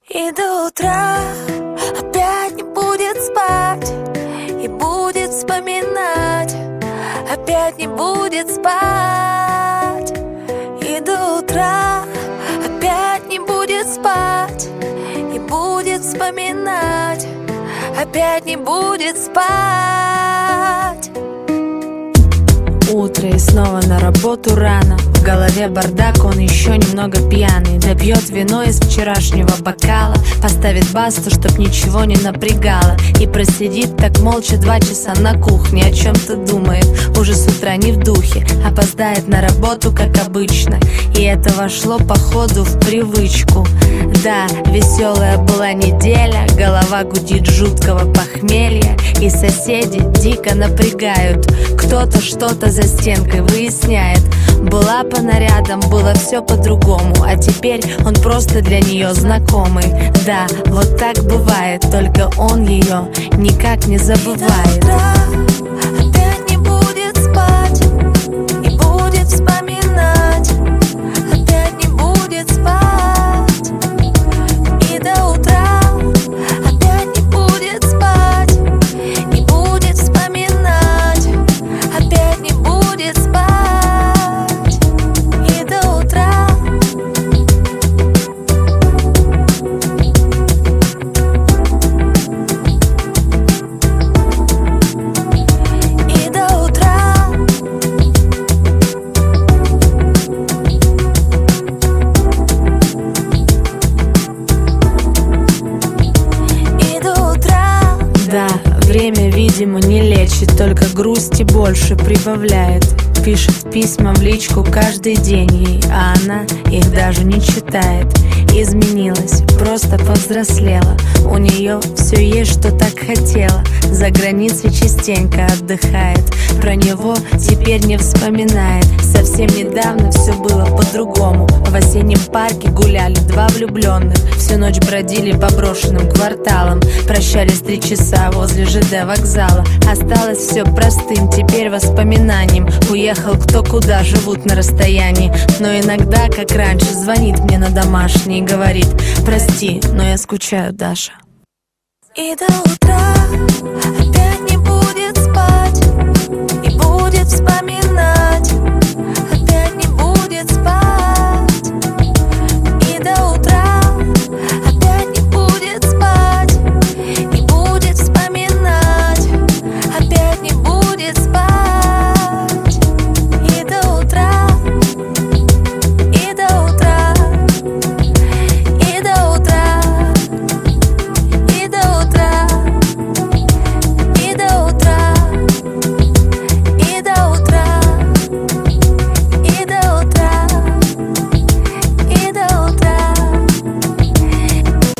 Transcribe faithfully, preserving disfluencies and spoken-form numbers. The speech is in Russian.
И до утра опять не будет спать, и будет вспоминать, опять не будет спать. И до утра опять не будет спать, и будет вспоминать, опять не будет спать. Утро и снова на работу рано. В голове бардак, он еще немного пьяный. Допьет вино из вчерашнего бокала, поставит басту, чтоб ничего не напрягало, и просидит так молча два часа на кухне. О чем-то думает, уже с утра не в духе. Опоздает на работу, как обычно, и это вошло походу в привычку. Да, веселая была неделя, голова гудит жуткого похмелья, и соседи дико напрягают. Кто-то что-то за стенкой выясняет. Была по нарядам, было все по-другому, а теперь он просто для нее знакомый. Да, вот так бывает, только он ее никак не забывает. Опять не будет спать, и будет вспоминать, опять не будет спать. И до утра опять не будет спать, и будет вспоминать, опять не будет спать. Да, время, видимо, не лечит, только грусти больше прибавляет. Пишет письма в личку каждый день ей, а она их даже не читает. Изменилась, просто повзрослела, у нее все есть, что так хотела. За границей частенько отдыхает, про него теперь не вспоминает. Совсем недавно все было по-другому. В осеннем парке гуляли два влюбленных, всю ночь бродили по брошенным кварталам, прощались три часа возле ЖД вокзала. Осталось все простым теперь воспоминанием. Уехал кто куда, живут на расстоянии, но иногда, как раньше, звонит мне на домашний и говорит: прости, но я скучаю, Даша. И до утра опять не будет спать, и будет вспоминать.